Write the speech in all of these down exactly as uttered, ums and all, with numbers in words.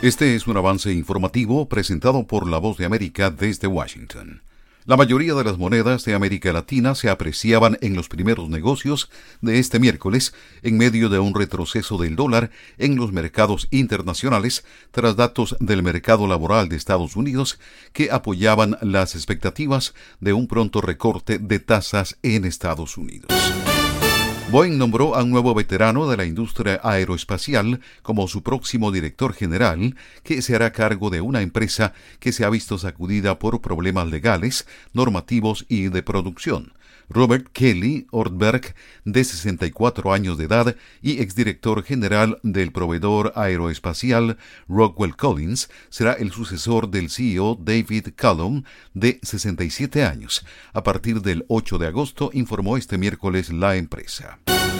Este es un avance informativo presentado por La Voz de América desde Washington. La mayoría de las monedas de América Latina se apreciaban en los primeros negocios de este miércoles en medio de un retroceso del dólar en los mercados internacionales tras datos del mercado laboral de Estados Unidos que apoyaban las expectativas de un pronto recorte de tasas en Estados Unidos. Boeing nombró a un nuevo veterano de la industria aeroespacial como su próximo director general, que se hará cargo de una empresa que se ha visto sacudida por problemas legales, normativos y de producción. Robert Kelly Ortberg, de sesenta y cuatro años de edad y exdirector general del proveedor aeroespacial Rockwell Collins, será el sucesor del C E O David Callum, de sesenta y siete años. A partir del ocho de agosto, informó este miércoles la empresa.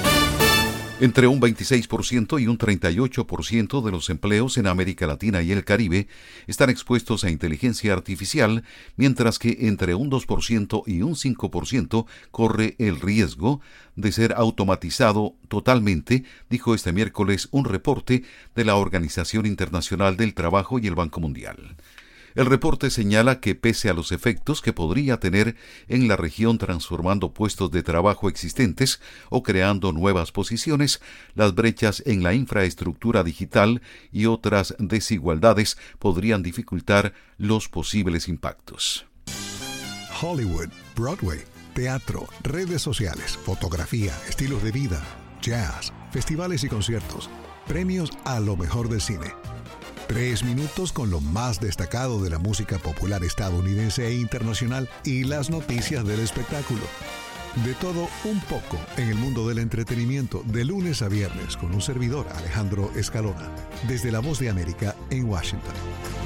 Entre un veintiséis por ciento y un treinta y ocho por ciento de los empleos en América Latina y el Caribe están expuestos a inteligencia artificial, mientras que entre un dos por ciento y un cinco por ciento corre el riesgo de ser automatizado totalmente, dijo este miércoles un reporte de la Organización Internacional del Trabajo y el Banco Mundial. El reporte señala que pese a los efectos que podría tener en la región transformando puestos de trabajo existentes o creando nuevas posiciones, las brechas en la infraestructura digital y otras desigualdades podrían dificultar los posibles impactos. Hollywood, Broadway, teatro, redes sociales, fotografía, estilos de vida, jazz, festivales y conciertos, premios a lo mejor del cine. Tres minutos con lo más destacado de la música popular estadounidense e internacional y las noticias del espectáculo. De todo un poco en el mundo del entretenimiento, de lunes a viernes, con un servidor, Alejandro Escalona, desde La Voz de América en Washington.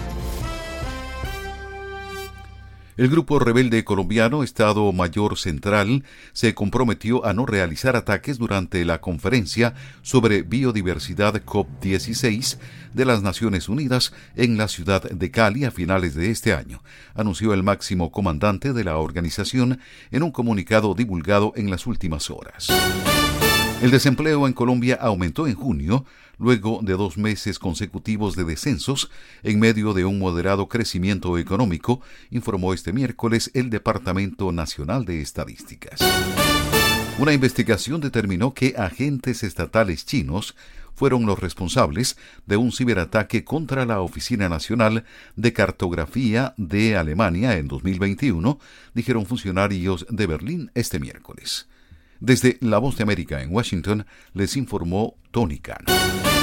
El grupo rebelde colombiano Estado Mayor Central se comprometió a no realizar ataques durante la conferencia sobre biodiversidad COP dieciséis de las Naciones Unidas en la ciudad de Cali a finales de este año, anunció el máximo comandante de la organización en un comunicado divulgado en las últimas horas. El desempleo en Colombia aumentó en junio, luego de dos meses consecutivos de descensos, en medio de un moderado crecimiento económico, informó este miércoles el Departamento Nacional de Estadísticas. Una investigación determinó que agentes estatales chinos fueron los responsables de un ciberataque contra la Oficina Nacional de Cartografía de Alemania en dos mil veintiuno, dijeron funcionarios de Berlín este miércoles. Desde La Voz de América en Washington, les informó Tony Cano.